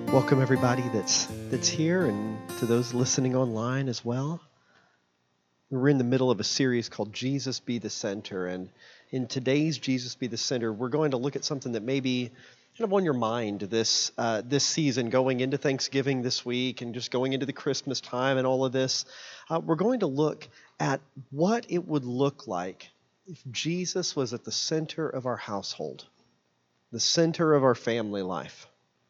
Welcome everybody that's here and to those listening online as well. We're in the middle of a series called Jesus Be the Center, and in today's Jesus Be the Center, we're going to look at something that may be kind of on your mind this season, going into Thanksgiving this week and just going into the Christmas time and all of this. We're going to look at what it would look like if Jesus was at the center of our household, the center of our family life.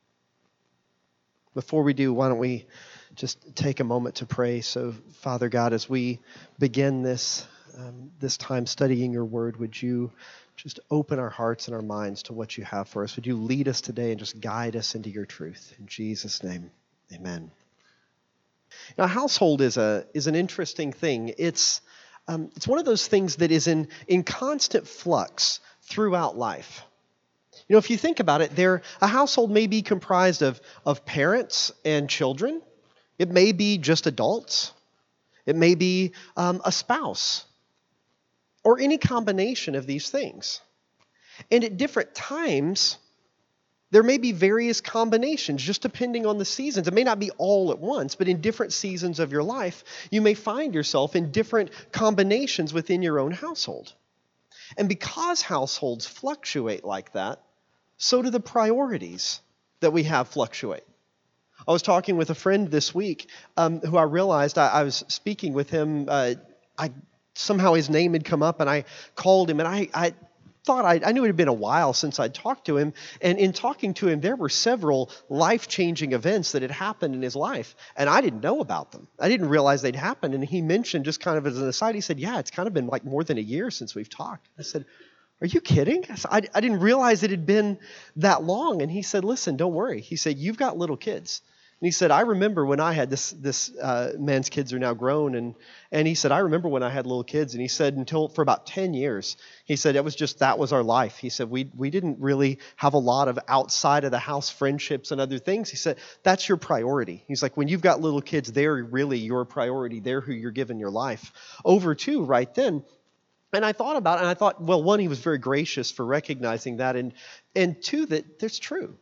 Before we do, why don't we just take a moment to pray? So, Father God, as we begin this time studying your word, would you just open our hearts and our minds to what you have for us? Would you lead us today and just guide us into your truth? In Jesus' name, amen. Now, a household is an interesting thing. It's one of those things that is in constant flux throughout life. You know, if you think about it, a household may be comprised of parents and children. It may be just adults. It may be a spouse or any combination of these things. And at different times, there may be various combinations, just depending on the seasons. It may not be all at once, but in different seasons of your life, you may find yourself in different combinations within your own household. And because households fluctuate like that, so do the priorities that we have fluctuate. I was talking with a friend this week who I realized I was speaking with him. Somehow his name had come up, and I called him, and I thought I knew it had been a while since I'd talked to him. And in talking to him, there were several life-changing events that had happened in his life, and I didn't know about them. I didn't realize they'd happened. And he mentioned, just kind of as an aside, he said, "Yeah, it's kind of been like more than a year since we've talked." I said, "Are you kidding?" I didn't realize it had been that long. And he said, "Listen, don't worry." He said, "You've got little kids." And he said, "I remember when I had this man's kids are now grown. And he said, I remember when I had little kids." And he said, for about 10 years, he said, that was our life. He said, we didn't really have a lot of outside of the house friendships and other things. He said, that's your priority. He's like, when you've got little kids, they're really your priority. They're who you're giving your life over to right then. And I thought about it, and I thought, well, one, he was very gracious for recognizing that, and two, that that's true.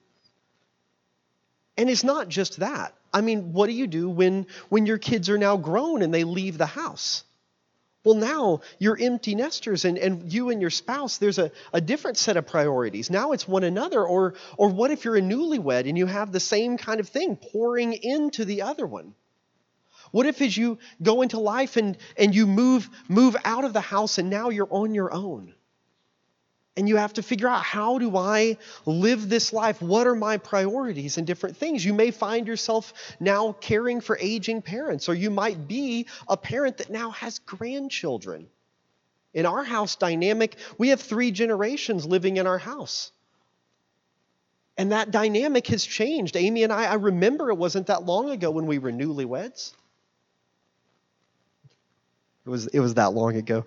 And it's not just that. I mean, what do you do when your kids are now grown and they leave the house? Well, now you're empty nesters, and you and your spouse, there's a different set of priorities. Now it's one another, or what if you're a newlywed and you have the same kind of thing pouring into the other one? What if as you go into life and you move out of the house and now you're on your own? And you have to figure out, how do I live this life? What are my priorities and different things? You may find yourself now caring for aging parents, or you might be a parent that now has grandchildren. In our house dynamic, we have 3 generations living in our house. And that dynamic has changed. Amy and I remember it wasn't that long ago when we were newlyweds. It was that long ago.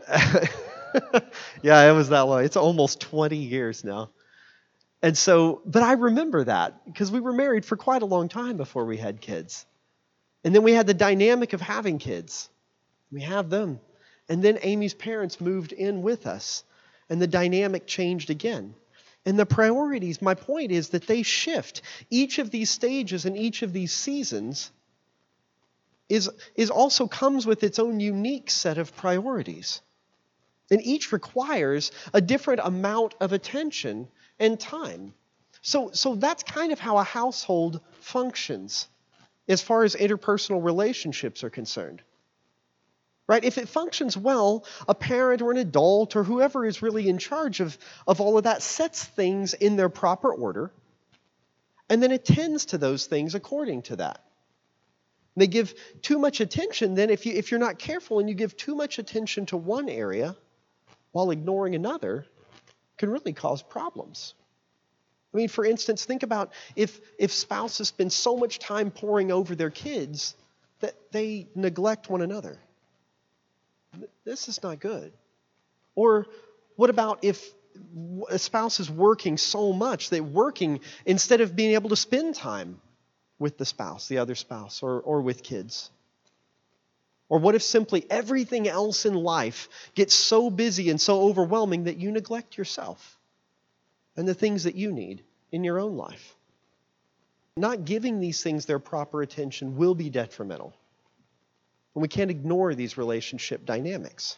Yeah, it was that long. It's almost 20 years now. And so, but I remember that because we were married for quite a long time before we had kids. And then we had the dynamic of having kids. We have them. And then Amy's parents moved in with us, and the dynamic changed again. And the priorities, my point is that they shift. Each of these stages and each of these seasons is also comes with its own unique set of priorities. And each requires a different amount of attention and time. So that's kind of how a household functions as far as interpersonal relationships are concerned. Right? If it functions well, a parent or an adult or whoever is really in charge of all of that sets things in their proper order and then attends to those things according to that. They give too much attention, then if you're not careful and you give too much attention to one area while ignoring another, can really cause problems. I mean, for instance, think about if spouses spend so much time poring over their kids that they neglect one another. This is not good. Or what about if a spouse is working so much that working instead of being able to spend time with the spouse, the other spouse, or with kids? Or what if simply everything else in life gets so busy and so overwhelming that you neglect yourself and the things that you need in your own life? not giving these things their proper attention will be detrimental. And we can't ignore these relationship dynamics.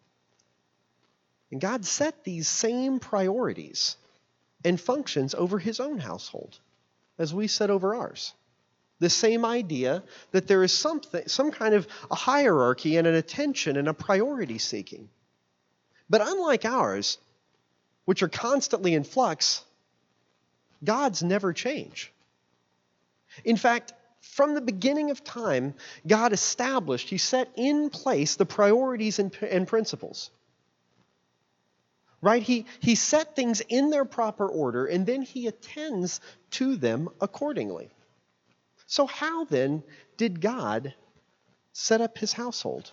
And God set these same priorities and functions over his own household as we set over ours. The same idea that there is some kind of a hierarchy and an attention and a priority seeking. But unlike ours, which are constantly in flux, God's never change. In fact, from the beginning of time, God established, he set in place the priorities and principles. Right? He set things in their proper order, and then he attends to them accordingly. So how then did God set up his household?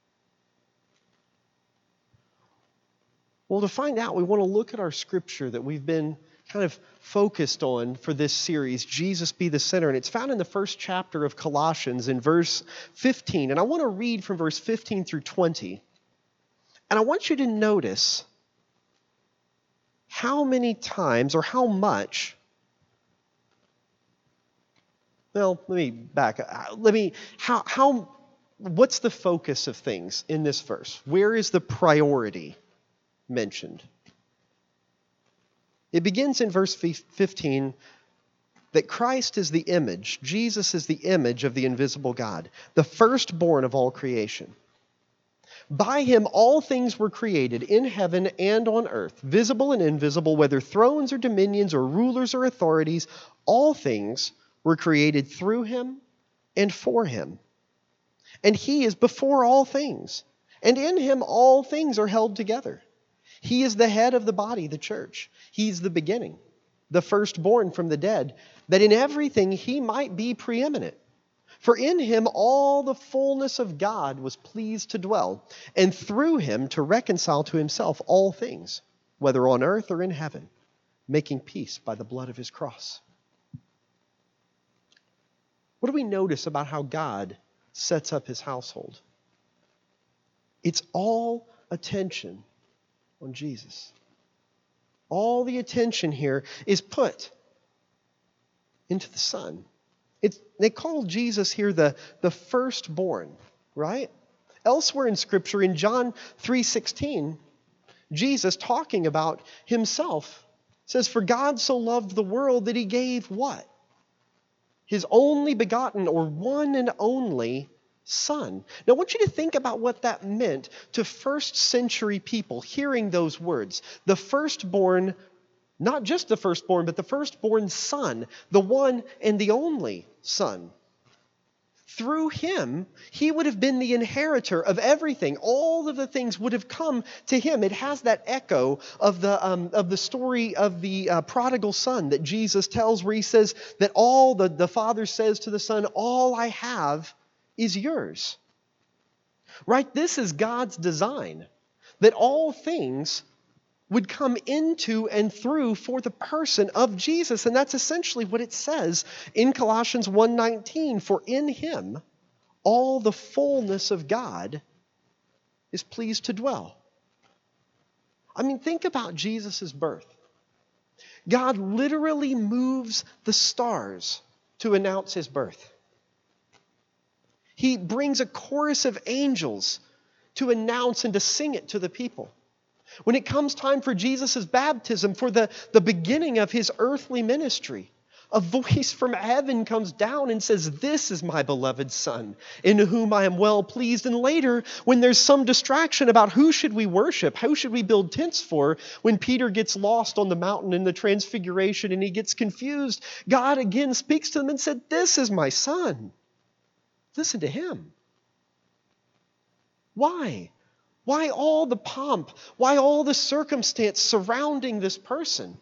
Well, to find out, we want to look at our scripture that we've been kind of focused on for this series, Jesus Be the Center. And it's found in the first chapter of Colossians in verse 15. And I want to read from verse 15 through 20. And I want you to notice how many times or how much, well, let me back. What's the focus of things in this verse? Where is the priority mentioned? It begins in verse 15 that Christ is the image, Jesus is the image of the invisible God, the firstborn of all creation. By him all things were created in heaven and on earth, visible and invisible, whether thrones or dominions or rulers or authorities, all things were created through him and for him. And he is before all things, and in him all things are held together. He is the head of the body, the church. He's the beginning, the firstborn from the dead, that in everything he might be preeminent. For in him all the fullness of God was pleased to dwell, and through him to reconcile to himself all things, whether on earth or in heaven, making peace by the blood of his cross. What do we notice about how God sets up his household? It's all attention on Jesus. All the attention here is put into the Son. They call Jesus here the firstborn, right? Elsewhere in Scripture, in John 3:16, Jesus talking about himself says, "For God so loved the world that he gave" what? His only begotten, or one and only Son. Now I want you to think about what that meant to first century people hearing those words. The firstborn, not just the firstborn, but the firstborn Son, the one and the only Son. Through him, he would have been the inheritor of everything. All of the things would have come to him. It has that echo of the story of the prodigal son that Jesus tells, where he says that all the Father says to the Son, "All I have is yours." Right? This is God's design, that all things would come into and through for the person of Jesus. And that's essentially what it says in Colossians 1:19. For in him all the fullness of God is pleased to dwell. I mean, think about Jesus' birth. God literally moves the stars to announce his birth. He brings a chorus of angels to announce and to sing it to the people. When it comes time for Jesus' baptism, for the beginning of his earthly ministry, a voice from heaven comes down and says, "This is my beloved Son, in whom I am well pleased." And later, when there's some distraction about who should we worship, who should we build tents for, when Peter gets lost on the mountain in the transfiguration and he gets confused, God again speaks to them and said, "This is my Son. Listen to him." Why? Why all the pomp? Why all the circumstance surrounding this person?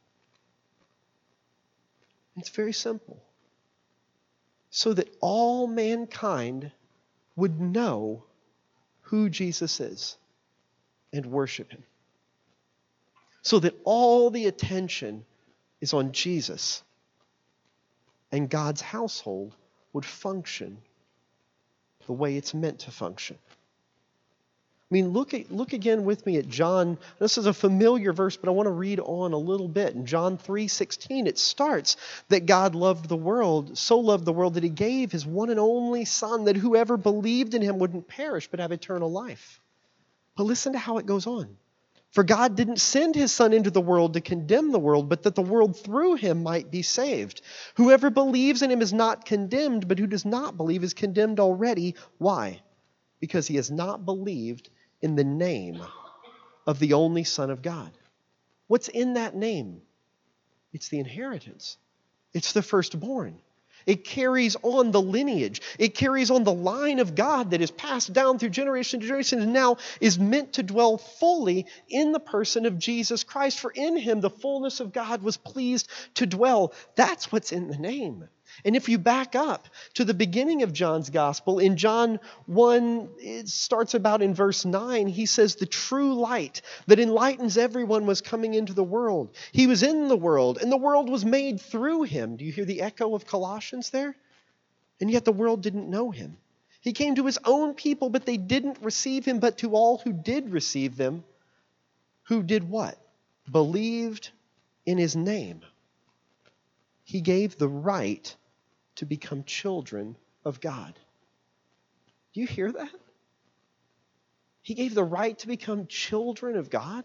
It's very simple. So that all mankind would know who Jesus is and worship him. So that all the attention is on Jesus, and God's household would function the way it's meant to function. mean, look again with me at John. This is a familiar verse, but I want to read on a little bit. In John 3:16, it starts that God loved the world, so loved the world that he gave his one and only Son, that whoever believed in him wouldn't perish but have eternal life. But listen to how it goes on. For God didn't send his Son into the world to condemn the world, but that the world through him might be saved. Whoever believes in him is not condemned, but who does not believe is condemned already. Why? Because he has not believed in the name of the only Son of God. What's in that name? It's the inheritance. It's the firstborn. It carries on the lineage. It carries on the line of God that is passed down through generation to generation and now is meant to dwell fully in the person of Jesus Christ. For in him the fullness of God was pleased to dwell. That's what's in the name. And if you back up to the beginning of John's gospel, in John 1, it starts about in verse 9, he says, the true light that enlightens everyone was coming into the world. He was in the world, and the world was made through him. Do you hear the echo of Colossians there? And yet the world didn't know him. He came to his own people, but they didn't receive him. But to all who did receive them, who did what? Believed in his name. He gave the right to become children of God. Do you hear that? He gave the right to become children of God?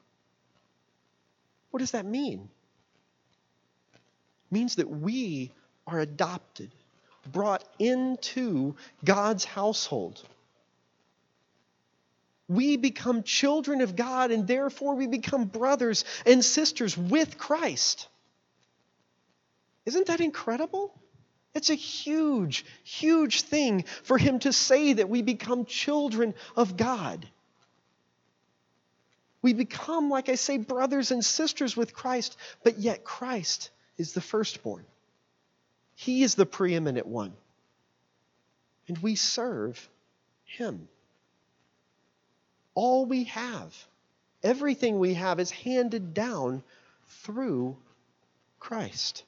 What does that mean? It means that we are adopted, brought into God's household. We become children of God, and therefore we become brothers and sisters with Christ. Isn't that incredible? It's a huge, huge thing for him to say that we become children of God. We become, like I say, brothers and sisters with Christ, but yet Christ is the firstborn. He is the preeminent one. And we serve him. All we have, everything we have is handed down through Christ.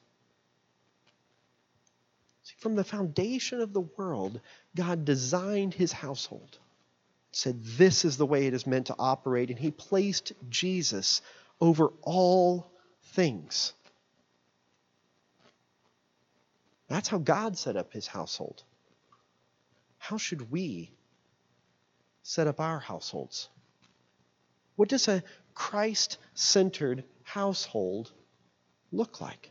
From the foundation of the world, God designed his household. Said this is the way it is meant to operate, and he placed Jesus over all things. That's how God set up his household. How should we set up our households? What does a Christ-centered household look like?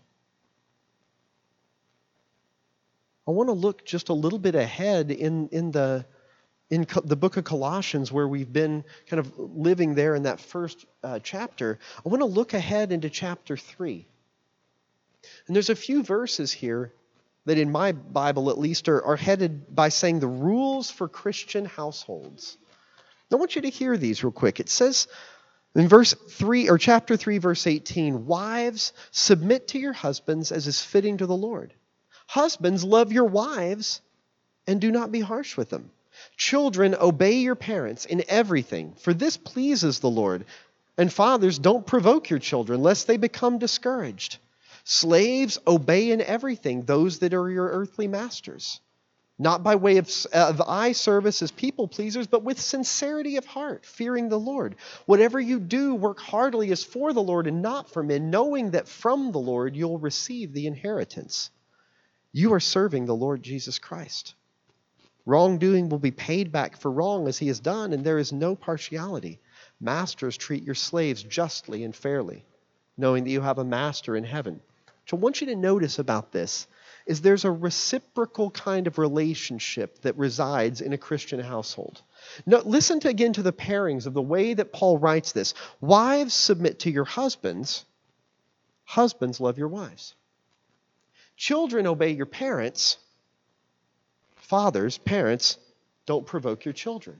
I want to look just a little bit ahead in the book of Colossians, where we've been kind of living there in that first chapter. I want to look ahead into chapter 3. And there's a few verses here that in my Bible at least are headed by saying the rules for Christian households. I want you to hear these real quick. It says in verse 3 or chapter 3 verse 18, wives, submit to your husbands as is fitting to the Lord. Husbands, love your wives and do not be harsh with them. Children, obey your parents in everything, for this pleases the Lord. And fathers, don't provoke your children, lest they become discouraged. Slaves, obey in everything those that are your earthly masters, not by way of eye service as people pleasers, but with sincerity of heart, fearing the Lord. Whatever you do, work heartily as for the Lord and not for men, knowing that from the Lord you'll receive the inheritance. You are serving the Lord Jesus Christ. Wrongdoing will be paid back for wrong as he has done, and there is no partiality. Masters, treat your slaves justly and fairly, knowing that you have a master in heaven. So I want you to notice about this is there's a reciprocal kind of relationship that resides in a Christian household. Now, listen again to the pairings of the way that Paul writes this. Wives, submit to your husbands. Husbands, love your wives. Children, obey your parents. Fathers, parents, don't provoke your children.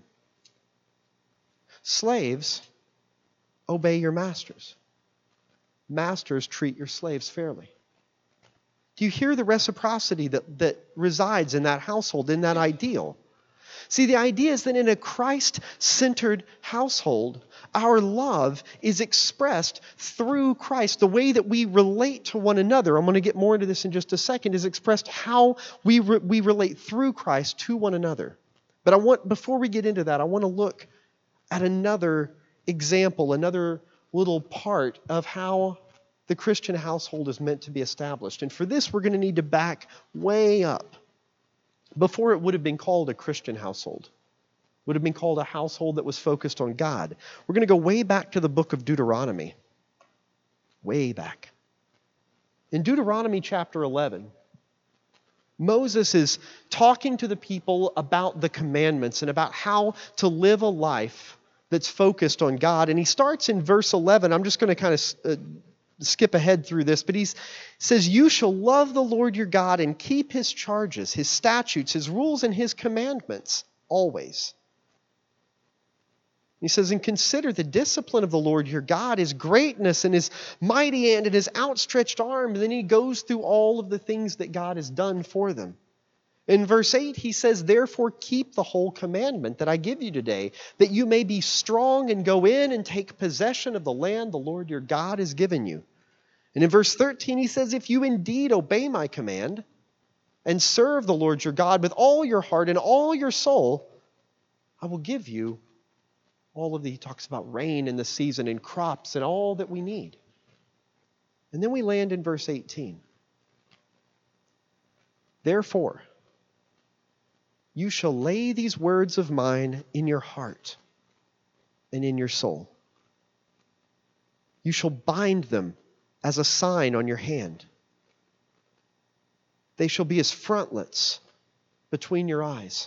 Slaves, obey your masters. Masters, treat your slaves fairly. Do you hear the reciprocity that resides in that household, in that ideal? See, the idea is that in a Christ-centered household, our love is expressed through Christ. The way that we relate to one another, I'm going to get more into this in just a second, is expressed how we relate through Christ to one another. But before we get into that, I want to look at another example, another little part of how the Christian household is meant to be established. And for this, we're going to need to back way up. Before it would have been called a Christian household, would have been called a household that was focused on God. We're going to go way back to the book of Deuteronomy. Way back. In Deuteronomy chapter 11, Moses is talking to the people about the commandments and about how to live a life that's focused on God. And he starts in verse 11. I'm just going to kind of skip ahead through this, but he says, "You shall love the Lord your God and keep his charges, his statutes, his rules, and his commandments always." He says, "And consider the discipline of the Lord your God, his greatness and his mighty hand and his outstretched arm." And then he goes through all of the things that God has done for them. In verse 8, he says, "Therefore keep the whole commandment that I give you today, that you may be strong and go in and take possession of the land the Lord your God has given you." And in verse 13, he says, "If you indeed obey my command and serve the Lord your God with all your heart and all your soul, I will give you all of the," he talks about rain in the season and crops and all that we need. And then we land in verse 18. "Therefore, you shall lay these words of mine in your heart and in your soul. You shall bind them as a sign on your hand. They shall be as frontlets between your eyes.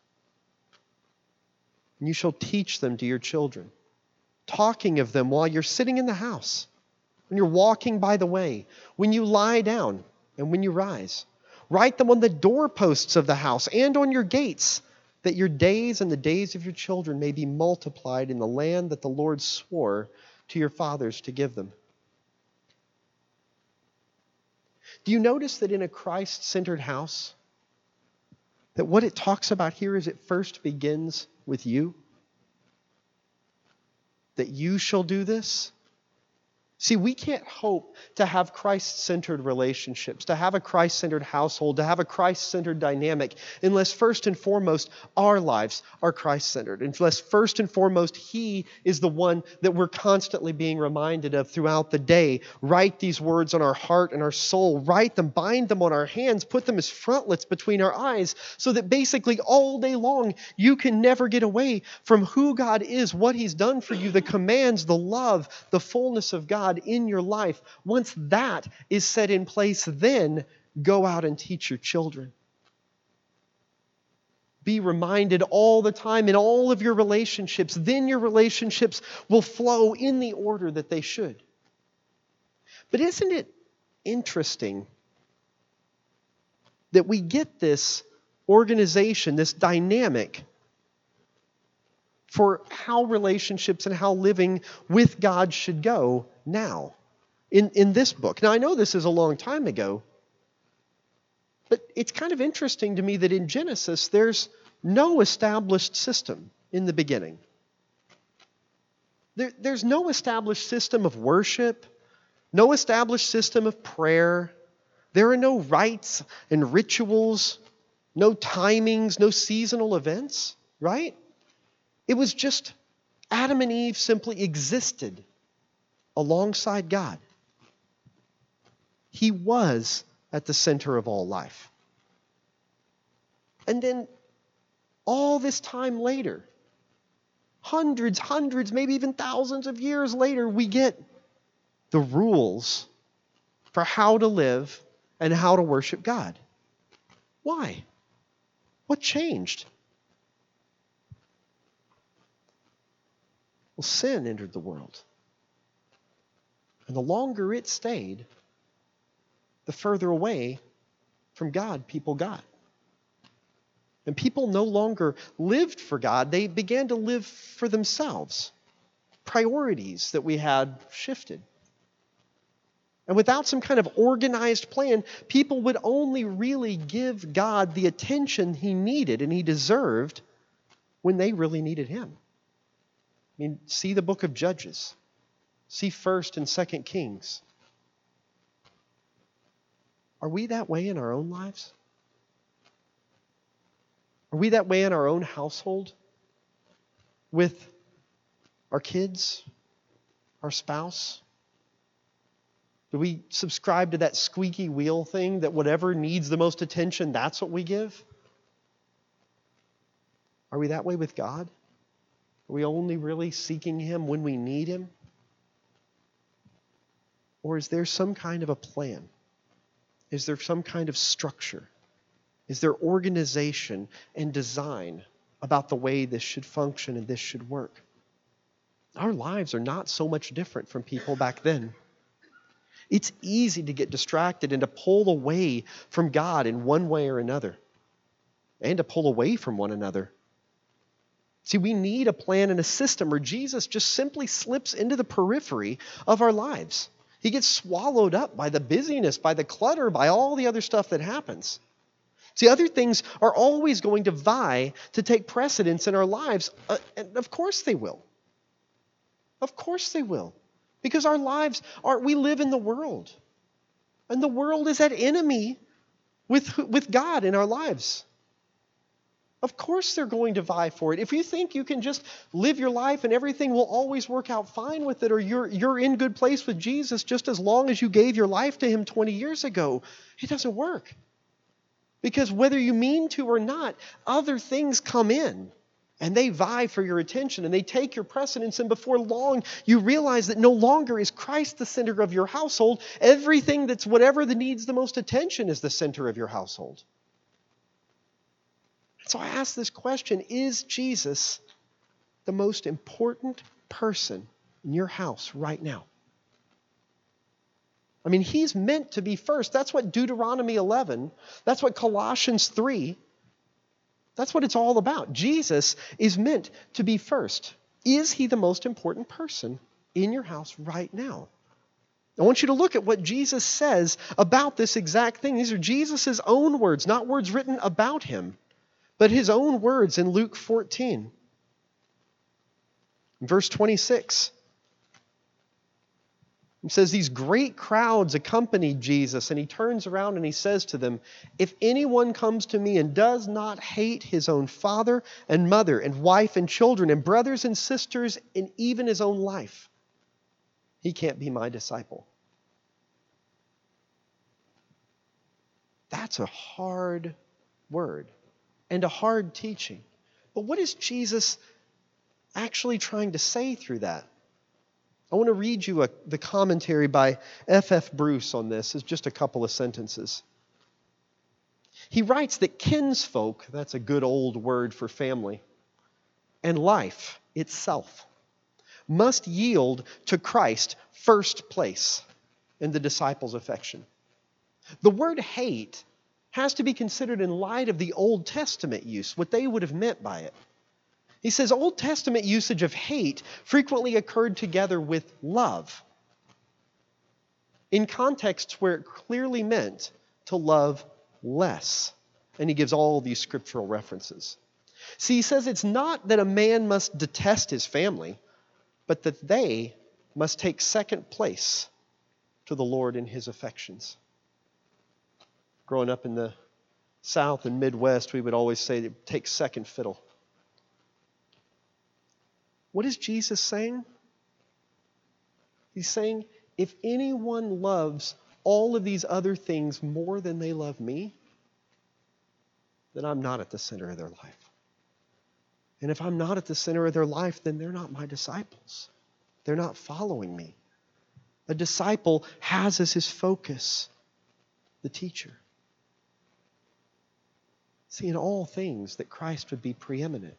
And you shall teach them to your children, talking of them while you're sitting in the house, when you're walking by the way, when you lie down, and when you rise. Write them on the doorposts of the house and on your gates, that your days and the days of your children may be multiplied in the land that the Lord swore to your fathers to give them." Do you notice that in a Christ-centered house, that what it talks about here is it first begins with you? That you shall do this? See, we can't hope to have Christ-centered relationships, to have a Christ-centered household, to have a Christ-centered dynamic, unless first and foremost our lives are Christ-centered, unless first and foremost He is the one that we're constantly being reminded of throughout the day. Write these words on our heart and our soul. Write them, bind them on our hands, put them as frontlets between our eyes, so that basically all day long you can never get away from who God is, what He's done for you, the commands, the love, the fullness of God in your life. Once that is set in place, then go out and teach your children. Be reminded all the time in all of your relationships. Then your relationships will flow in the order that they should. But isn't it interesting that we get this organization, this dynamic for how relationships and how living with God should go now in this book? Now, I know this is a long time ago, but it's kind of interesting to me that in Genesis, there's no established system in the beginning. There's no established system of worship, no established system of prayer. There are no rites and rituals, no timings, no seasonal events, right? It was just Adam and Eve simply existed alongside God. He was at the center of all life. And then all this time later, hundreds, maybe even thousands of years later, we get the rules for how to live and how to worship God. Why? What changed? Well, sin entered the world. And the longer it stayed, the further away from God people got. And people no longer lived for God. They began to live for themselves. Priorities that we had shifted. And without some kind of organized plan, people would only really give God the attention He needed and He deserved when they really needed Him. I mean, see the book of Judges. See 1st and 2nd Kings. Are we that way in our own lives? Are we that way in our own household? With Our kids? Our spouse? Do we subscribe to that squeaky wheel thing that whatever needs the most attention, that's what we give? Are we that way with God? Are we only really seeking Him when we need Him? Or is there some kind of a plan? Is there some kind of structure? Is there organization and design about the way this should function and this should work? Our lives are not so much different from people back then. It's easy to get distracted and to pull away from God in one way or another, and to pull away from one another. See, we need a plan and a system, or Jesus just simply slips into the periphery of our lives. He gets swallowed up by the busyness, by the clutter, by all the other stuff that happens. See, other things are always going to vie to take precedence in our lives, and of course they will. Of course they will. Because our lives we live in the world. And the world is at enemy with God in our lives. Of course they're going to vie for it. If you think you can just live your life and everything will always work out fine with it, or you're in good place with Jesus just as long as you gave your life to Him 20 years ago, it doesn't work. Because whether you mean to or not, other things come in. And they vie for your attention, and they take your precedence, and before long, you realize that no longer is Christ the center of your household. Everything that's whatever that needs the most attention is the center of your household. So I ask this question, is Jesus the most important person in your house right now? I mean, He's meant to be first. That's what Deuteronomy 11, that's what Colossians 3, that's what it's all about. Jesus is meant to be first. Is He the most important person in your house right now? I want you to look at what Jesus says about this exact thing. These are Jesus' own words, not words written about Him, but His own words in Luke 14. Verse 26. It says, these great crowds accompanied Jesus, and He turns around and He says to them, if anyone comes to me and does not hate his own father and mother and wife and children and brothers and sisters and even his own life, he can't be my disciple. That's a hard word and a hard teaching. But what is Jesus actually trying to say through that? I want to read you the commentary by F.F. Bruce on this. It's just a couple of sentences. He writes that kinsfolk, that's a good old word for family, and life itself must yield to Christ first place in the disciples' affection. The word hate has to be considered in light of the Old Testament use, what they would have meant by it. He says Old Testament usage of hate frequently occurred together with love in contexts where it clearly meant to love less. And he gives all these scriptural references. See, he says it's not that a man must detest his family, but that they must take second place to the Lord in His affections. Growing up in the South and Midwest, we would always say take second fiddle. What is Jesus saying? He's saying, if anyone loves all of these other things more than they love me, then I'm not at the center of their life. And if I'm not at the center of their life, then they're not my disciples. They're not following me. A disciple has as his focus the teacher. See, in all things that Christ would be preeminent.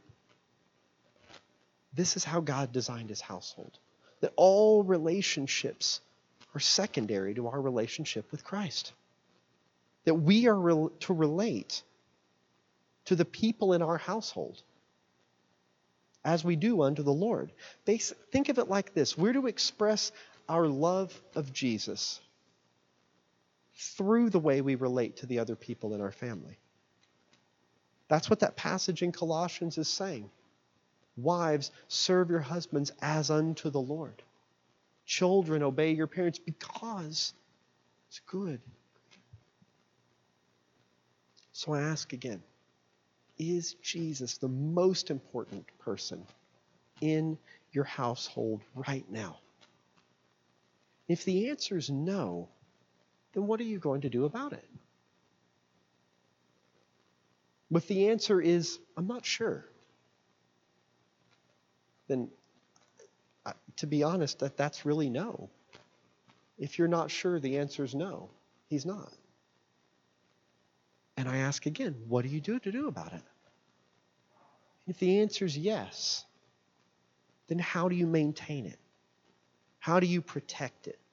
This is how God designed His household. That all relationships are secondary to our relationship with Christ. That we are to relate to the people in our household as we do unto the Lord. Think of it like this. We're to express our love of Jesus through the way we relate to the other people in our family. That's what that passage in Colossians is saying. Wives, serve your husbands as unto the Lord. Children, obey your parents because it's good. So I ask again, is Jesus the most important person in your household right now? If the answer is no, then what are you going to do about it? If the answer is, I'm not sure, then to be honest, that's really no. If you're not sure, the answer is no. He's not. And I ask again, what do you do to do about it? If the answer is yes, then how do you maintain it? How do you protect it?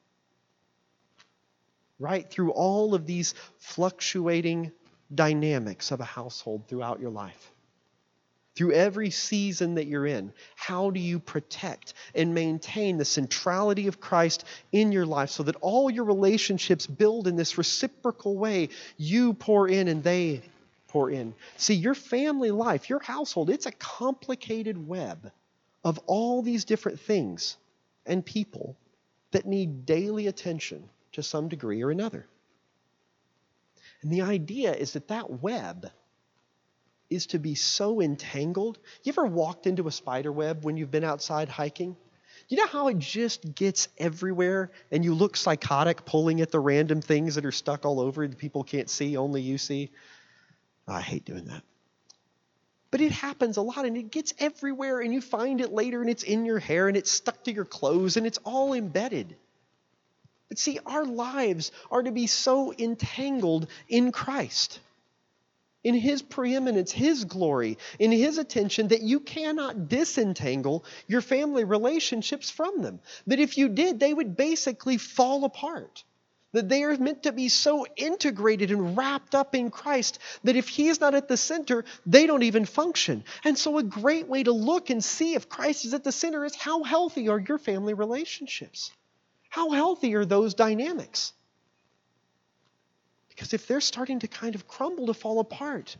Right? Through all of these fluctuating dynamics of a household throughout your life. Through every season that you're in, how do you protect and maintain the centrality of Christ in your life so that all your relationships build in this reciprocal way? You pour in and they pour in. See, your family life, your household, it's a complicated web of all these different things and people that need daily attention to some degree or another. And the idea is that web is to be so entangled. You ever walked into a spider web when you've been outside hiking? You know how it just gets everywhere and you look psychotic pulling at the random things that are stuck all over that people can't see, only you see? I hate doing that. But it happens a lot and it gets everywhere and you find it later and it's in your hair and it's stuck to your clothes and it's all embedded. But see, our lives are to be so entangled in Christ, in His preeminence, His glory, in His attention, that you cannot disentangle your family relationships from them. That if you did, they would basically fall apart. That they are meant to be so integrated and wrapped up in Christ that if He is not at the center, they don't even function. And so a great way to look and see if Christ is at the center is how healthy are your family relationships? How healthy are those dynamics? Because if they're starting to kind of crumble, to fall apart.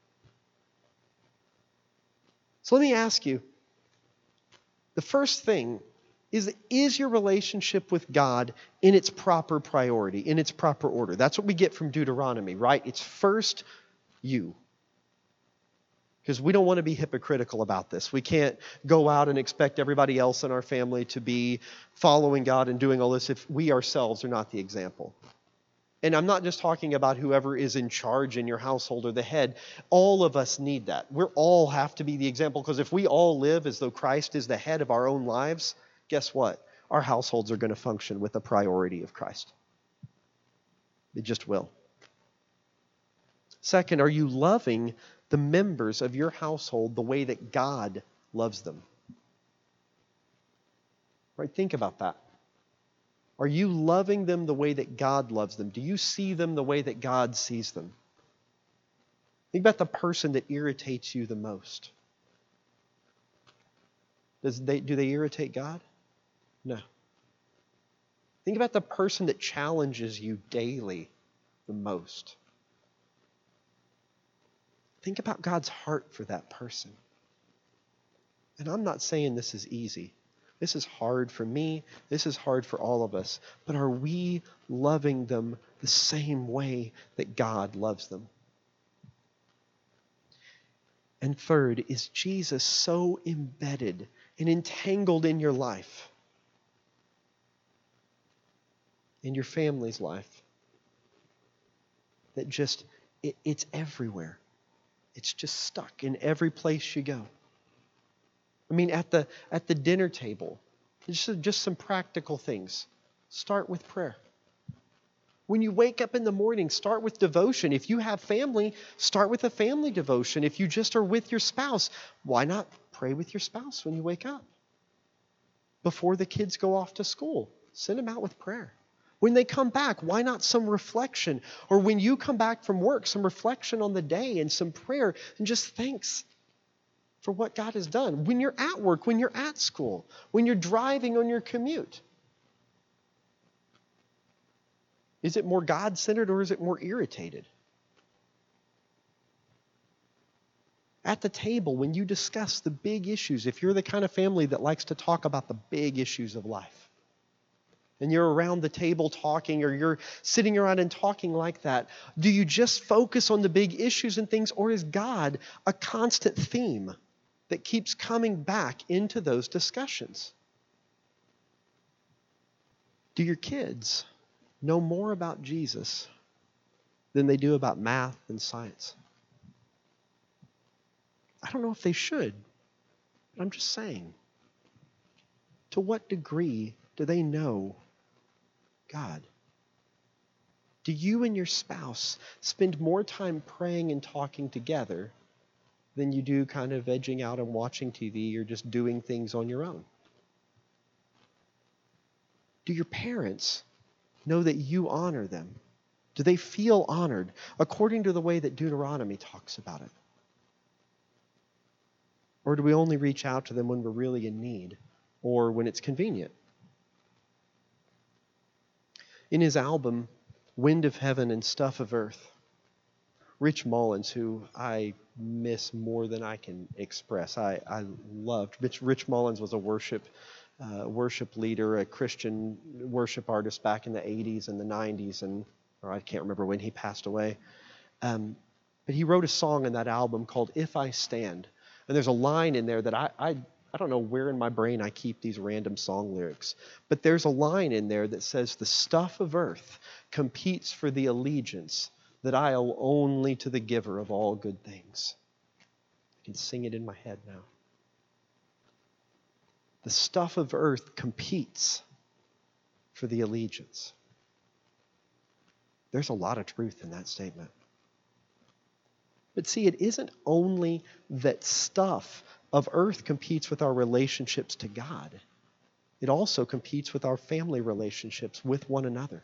So let me ask you, the first thing is your relationship with God in its proper priority, in its proper order? That's what we get from Deuteronomy, right? It's first you. Because we don't want to be hypocritical about this. We can't go out and expect everybody else in our family to be following God and doing all this if we ourselves are not the example. And I'm not just talking about whoever is in charge in your household or the head. All of us need that. We all have to be the example, because if we all live as though Christ is the head of our own lives, guess what? Our households are going to function with the priority of Christ. They just will. Second, are you loving the members of your household the way that God loves them? Right? Think about that. Are you loving them the way that God loves them? Do you see them the way that God sees them? Think about the person that irritates you the most. Do they irritate God? No. Think about the person that challenges you daily the most. Think about God's heart for that person. And I'm not saying this is easy. This is hard for me. This is hard for all of us. But are we loving them the same way that God loves them? And third, is Jesus so embedded and entangled in your life, in your family's life, that just, it's everywhere. It's just stuck in every place you go. I mean, at the dinner table, just some practical things. Start with prayer. When you wake up in the morning, start with devotion. If you have family, start with a family devotion. If you just are with your spouse, why not pray with your spouse when you wake up? Before the kids go off to school, send them out with prayer. When they come back, why not some reflection? Or when you come back from work, some reflection on the day and some prayer and just thanks for what God has done. When you're at work, when you're at school, when you're driving on your commute. Is it more God-centered or is it more irritated? At the table, when you discuss the big issues, if you're the kind of family that likes to talk about the big issues of life, and you're around the table talking, or you're sitting around and talking like that, do you just focus on the big issues and things, or is God a constant theme that keeps coming back into those discussions? Do your kids know more about Jesus than they do about math and science? I don't know if they should, but I'm just saying. To what degree do they know God? Do you and your spouse spend more time praying and talking together than you do kind of edging out and watching TV or just doing things on your own? Do your parents know that you honor them? Do they feel honored according to the way that Deuteronomy talks about it? Or do we only reach out to them when we're really in need or when it's convenient? In his album, Wind of Heaven and Stuff of Earth, Rich Mullins, who I miss more than I can express, I loved. Rich Mullins was a worship leader, a Christian worship artist back in the 80s and the 90s, or I can't remember when he passed away. But he wrote a song in that album called If I Stand. And there's a line in there that I don't know where in my brain I keep these random song lyrics, but there's a line in there that says, the stuff of earth competes for the allegiance that I owe only to the giver of all good things. I can sing it in my head now. The stuff of earth competes for the allegiance. There's a lot of truth in that statement. But see, it isn't only that stuff of earth competes with our relationships to God. It also competes with our family relationships with one another.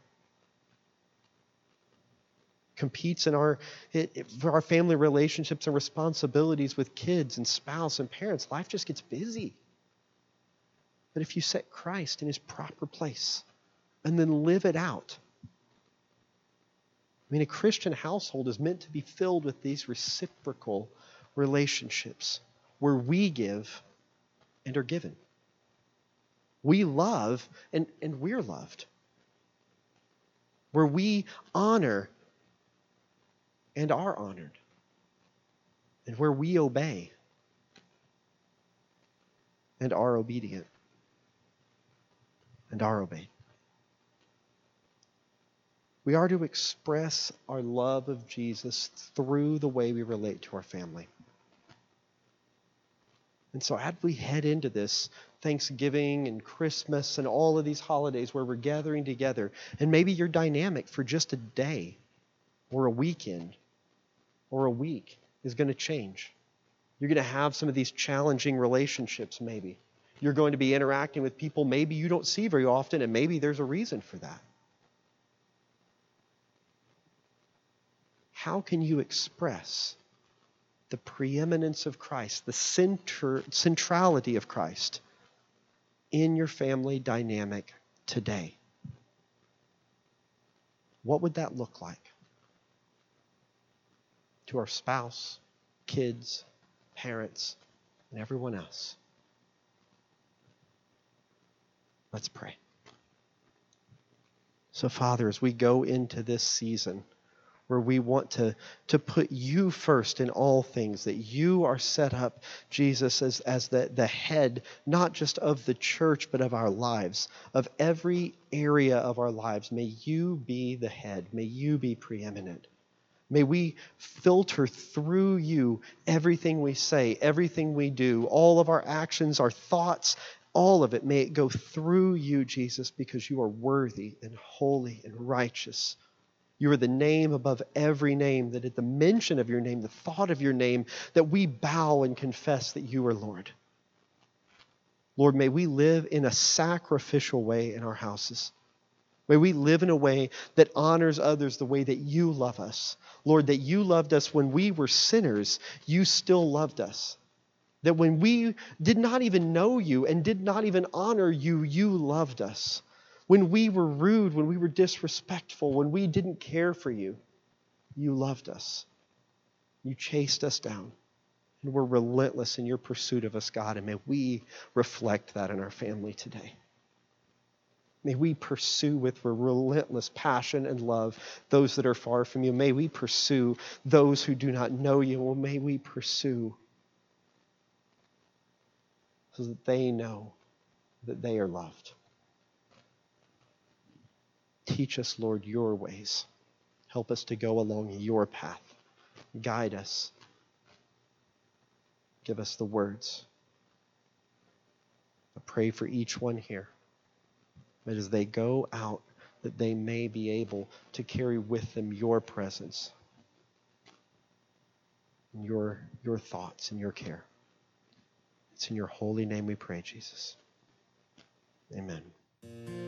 Competes in our family relationships and responsibilities with kids and spouse and parents. Life just gets busy. But if you set Christ in his proper place and then live it out, I mean, a Christian household is meant to be filled with these reciprocal relationships where we give and are given. We love and we're loved. Where we honor and are honored. And where we obey and are obedient and are obeyed. We are to express our love of Jesus through the way we relate to our family. And so as we head into this Thanksgiving and Christmas and all of these holidays where we're gathering together, and maybe your dynamic for just a day or a weekend or a week is going to change. You're going to have some of these challenging relationships maybe. You're going to be interacting with people maybe you don't see very often, and maybe there's a reason for that. How can you express the preeminence of Christ, the centrality of Christ in your family dynamic today? What would that look like? To our spouse, kids, parents, and everyone else. Let's pray. So, Father, as we go into this season, where we want to put you first in all things, that you are set up, Jesus, as the head, not just of the church, but of our lives, of every area of our lives. May you be the head. May you be preeminent. May we filter through you everything we say, everything we do, all of our actions, our thoughts, all of it. May it go through you, Jesus, because you are worthy and holy and righteous. You are the name above every name, that at the mention of your name, the thought of your name, that we bow and confess that you are Lord. Lord, may we live in a sacrificial way in our houses. May we live in a way that honors others the way that you love us. Lord, that you loved us when we were sinners, you still loved us. That when we did not even know you and did not even honor you, you loved us. When we were rude, when we were disrespectful, when we didn't care for you, you loved us. You chased us down. And were relentless in your pursuit of us, God. And may we reflect that in our family today. May we pursue with relentless passion and love those that are far from you. May we pursue those who do not know you. Well, may we pursue so that they know that they are loved. Teach us, Lord, your ways. Help us to go along your path. Guide us. Give us the words. I pray for each one here, that as they go out, that they may be able to carry with them your presence, and your thoughts and your care. It's in your holy name we pray, Jesus. Amen.